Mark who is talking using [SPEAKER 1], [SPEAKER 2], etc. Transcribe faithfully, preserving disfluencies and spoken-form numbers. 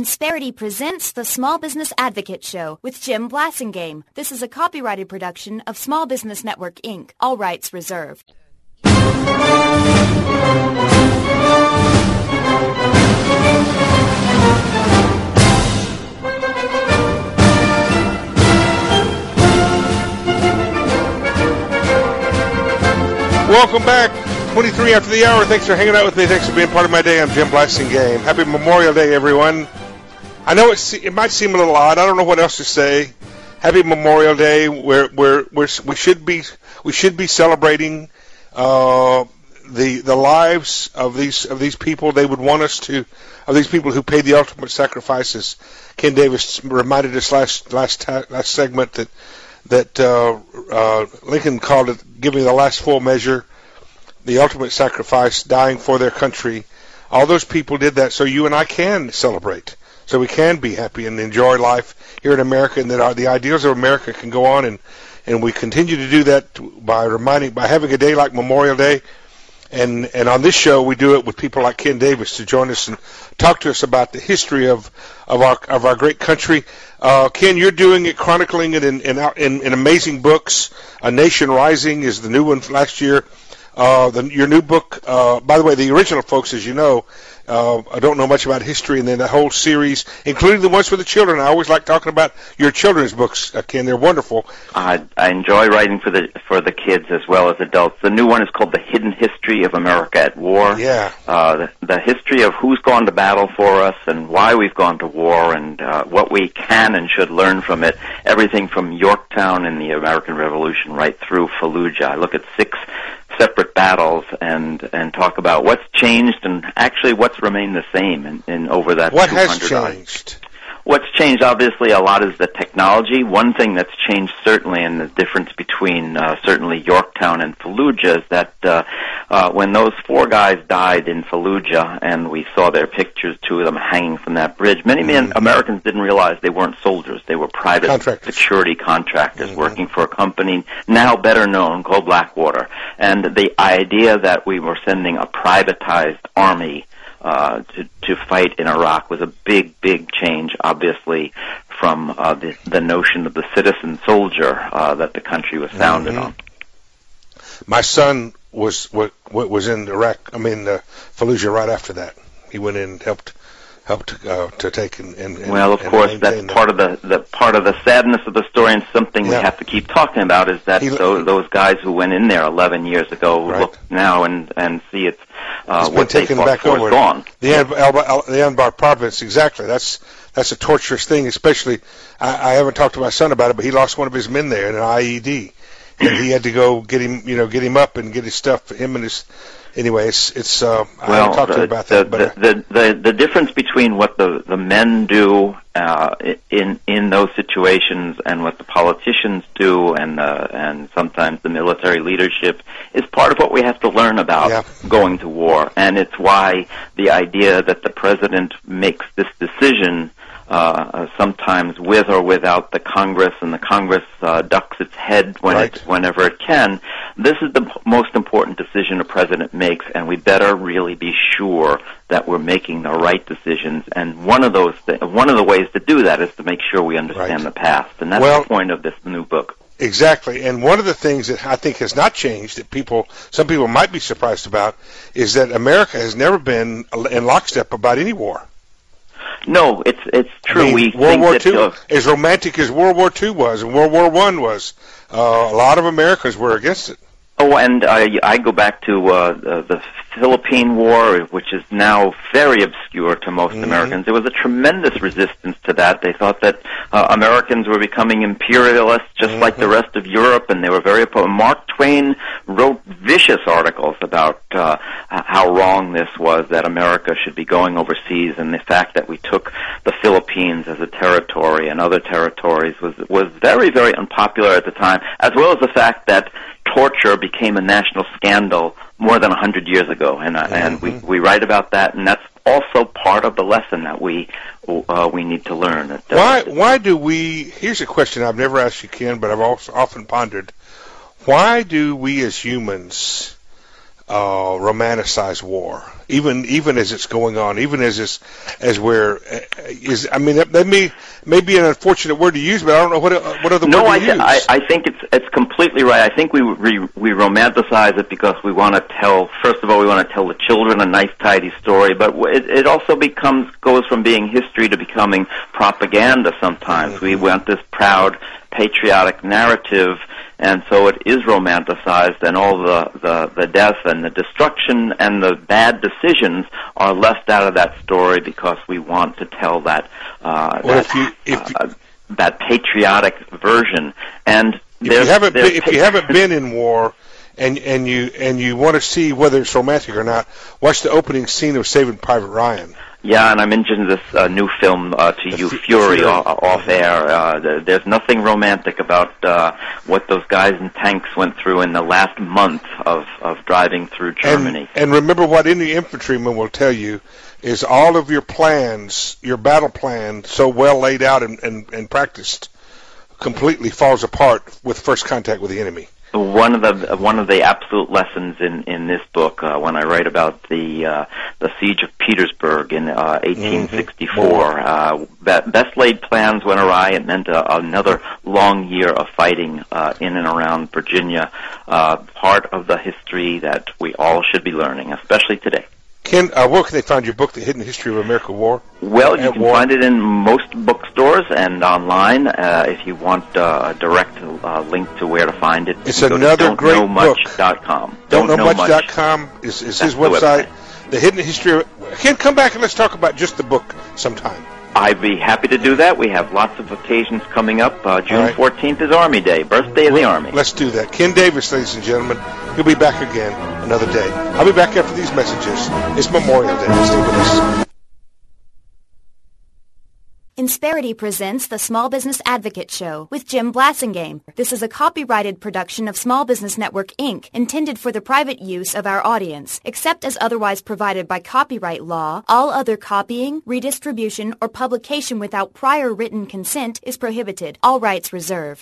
[SPEAKER 1] Insperity presents the Small Business Advocate Show with Jim Blasingame. This is a copyrighted production of Small Business Network, Incorporated. All rights reserved.
[SPEAKER 2] Welcome back. twenty-three after the hour. Thanks for hanging out with me. Thanks for being part of my day. I'm Jim Blasingame. Happy Memorial Day, everyone. I know it's, it might seem a little odd. I don't know what else to say. Happy Memorial Day. We're, we're, we're, we should be we should be celebrating uh, the the lives of these of these people. They would want us to of these people who paid the ultimate sacrifices. Ken Davis reminded us last last ta- last segment that that uh, uh, Lincoln called it giving the last full measure, the ultimate sacrifice, dying for their country. All those people did that so you and I can celebrate, so we can be happy and enjoy life here in America, and that our, the ideals of America can go on, and, and we continue to do that by reminding, by having a day like Memorial Day. And, and on this show, we do it with people like Ken Davis to join us and talk to us about the history of, of our of our great country. Uh, Ken, you're doing it, chronicling it in in, in, in amazing books. A Nation Rising is the new one last year. Uh, the, your new book, uh, by the way, the original folks, as you know, uh, I don't know much about history, and then the whole series, including the ones for the children. I always like talking about your children's books, uh, Ken. They're wonderful.
[SPEAKER 3] I, I enjoy writing for the for the kids as well as adults. The new one is called The Hidden History of America at War.
[SPEAKER 2] Yeah.
[SPEAKER 3] Uh, the, the history of who's gone to battle for us and why we've gone to war, and uh, what we can and should learn from it. Everything from Yorktown in the American Revolution right through Fallujah. I look at six separate battles and and talk about what's changed and actually what's remained the same in, in over that
[SPEAKER 2] what
[SPEAKER 3] two hundred
[SPEAKER 2] has changed?
[SPEAKER 3] What's changed, obviously, a lot is the technology. One thing that's changed, certainly, and the difference between uh, certainly Yorktown and Fallujah is that uh, uh, when those four guys died in Fallujah, and we saw their pictures, two of them hanging from that bridge, many mm-hmm. Americans didn't realize they weren't soldiers. They were private
[SPEAKER 2] contractors.
[SPEAKER 3] security contractors
[SPEAKER 2] mm-hmm.
[SPEAKER 3] working for a company now better known called Blackwater. And the idea that we were sending a privatized army Uh, to, to fight in Iraq was a big, big change, obviously, from uh, the, the notion of the citizen soldier uh, that the country was founded
[SPEAKER 2] mm-hmm.
[SPEAKER 3] on.
[SPEAKER 2] My son was was, was in Iraq. I mean, uh, Fallujah right after that. He went in and helped helped uh, to take and, and
[SPEAKER 3] well, of
[SPEAKER 2] and
[SPEAKER 3] course, that's
[SPEAKER 2] that.
[SPEAKER 3] part of the, the part of the sadness of the story, and something
[SPEAKER 2] yeah.
[SPEAKER 3] we have to keep talking about is that
[SPEAKER 2] he,
[SPEAKER 3] those, those guys who went in there eleven years ago
[SPEAKER 2] right.
[SPEAKER 3] look now and and see it's uh,
[SPEAKER 2] what
[SPEAKER 3] what they
[SPEAKER 2] taken
[SPEAKER 3] fought
[SPEAKER 2] back
[SPEAKER 3] for
[SPEAKER 2] over.
[SPEAKER 3] is gone.
[SPEAKER 2] The Anbar, the Anbar province, exactly. That's that's a torturous thing. Especially, I, I haven't talked to my son about it, but he lost one of his men there in an I E D, and he had to go get him, you know, get him up and get his stuff. Him and his. Anyway, it's, it's uh, I
[SPEAKER 3] well,
[SPEAKER 2] haven't talked
[SPEAKER 3] the,
[SPEAKER 2] to him about
[SPEAKER 3] the,
[SPEAKER 2] that. But
[SPEAKER 3] the, the, the, the difference between what the, the men do uh, in in those situations and what the politicians do, and uh, and sometimes the military leadership, is part of what we have to learn about
[SPEAKER 2] yeah.
[SPEAKER 3] going to war. And it's why the idea that the president makes this decision Uh, sometimes with or without the Congress, and the Congress uh, ducks its head when
[SPEAKER 2] right.
[SPEAKER 3] it, whenever it can. This is the p- most important decision a president makes, and we better really be sure that we're making the right decisions. And one of those, th- one of the ways to do that is to make sure we understand
[SPEAKER 2] right.
[SPEAKER 3] the past, and that's
[SPEAKER 2] well,
[SPEAKER 3] the point of this new book.
[SPEAKER 2] Exactly, and one of the things that I think has not changed, that people, some people might be surprised about, is that America has never been in lockstep about any war.
[SPEAKER 3] No, it's it's true.
[SPEAKER 2] I mean,
[SPEAKER 3] we
[SPEAKER 2] World
[SPEAKER 3] think
[SPEAKER 2] War
[SPEAKER 3] that,
[SPEAKER 2] Two,
[SPEAKER 3] uh,
[SPEAKER 2] as romantic as World War Two was, and World War One was, uh, a lot of Americans were against it.
[SPEAKER 3] Oh, and I, I go back to uh, the, the Philippine War, which is now very obscure to most
[SPEAKER 2] mm-hmm.
[SPEAKER 3] Americans. There was a tremendous resistance to that. They thought that uh, Americans were becoming imperialists just mm-hmm. like the rest of Europe, and they were very opposed. Mark Twain wrote vicious articles about uh, how wrong this was, that America should be going overseas, and the fact that we took the Philippines as a territory and other territories was was very, very unpopular at the time, as well as the fact that torture became a national scandal more than a hundred years ago, and uh, mm-hmm. and we we write about that, and that's also part of the lesson that we uh, we need to learn. That, uh,
[SPEAKER 2] why why do we? Here's a question I've never asked you, Ken, but I've also often pondered. Why do we as humans uh, romanticize war? even even as it's going on, even as it's, as we're uh, is. I mean, that, that may may be an unfortunate word to use, but I don't know what what other
[SPEAKER 3] no,
[SPEAKER 2] word
[SPEAKER 3] I
[SPEAKER 2] to
[SPEAKER 3] th-
[SPEAKER 2] use.
[SPEAKER 3] I, I think it's it's completely right. I think we we, we romanticize it because we want to tell. First of all, we want to tell the children a nice, tidy story, but it, it also becomes goes from being history to becoming propaganda. Sometimes mm-hmm. we want this proud, patriotic narrative. And so it is romanticized, and all the, the, the death and the destruction and the bad decisions are left out of that story because we want to tell that uh,
[SPEAKER 2] well,
[SPEAKER 3] that,
[SPEAKER 2] if you, if you,
[SPEAKER 3] uh, that patriotic version. And
[SPEAKER 2] if you haven't been, if you haven't been in war, and and you and you want to see whether it's romantic or not, watch the opening scene of Saving Private Ryan.
[SPEAKER 3] Yeah, and I mentioned this uh, new film uh, to you, Fury, Fury. Off, off air. Uh, there's nothing romantic about uh, what those guys in tanks went through in the last month of, of driving through Germany.
[SPEAKER 2] And, and remember what any infantryman will tell you is all of your plans, your battle plan, so well laid out and, and, and practiced, completely falls apart with first contact with the enemy.
[SPEAKER 3] One of the one of the absolute lessons in, in this book, uh, when I write about the uh, the siege of Petersburg in uh, eighteen sixty-four, mm-hmm. uh, best laid plans went awry. It meant uh, another long year of fighting uh, in and around Virginia. Uh, part of the history that we all should be learning, especially today.
[SPEAKER 2] Ken, uh, where can they find your book, The Hidden History of American War?
[SPEAKER 3] Well, you can
[SPEAKER 2] war?
[SPEAKER 3] find it in most bookstores and online. Uh, if you want uh, a direct uh, link to where to find it,
[SPEAKER 2] it's another great book.
[SPEAKER 3] don't know much dot com.
[SPEAKER 2] don't know much dot com is, is his website.
[SPEAKER 3] website.
[SPEAKER 2] The Hidden History of... Ken, come back and let's talk about just the book sometime.
[SPEAKER 3] I'd be happy to do that. We have lots of occasions coming up. Uh, June
[SPEAKER 2] right.
[SPEAKER 3] fourteenth is Army Day, birthday of
[SPEAKER 2] well,
[SPEAKER 3] the Army.
[SPEAKER 2] Let's do that. Ken Davis, ladies and gentlemen. He'll be back again another day. I'll be back after these messages. It's Memorial Day. Stay with us.
[SPEAKER 1] Insperity presents the Small Business Advocate Show with Jim Blasingame. This is a copyrighted production of Small Business Network, Incorporated, intended for the private use of our audience. Except as otherwise provided by copyright law, all other copying, redistribution, or publication without prior written consent is prohibited. All rights reserved.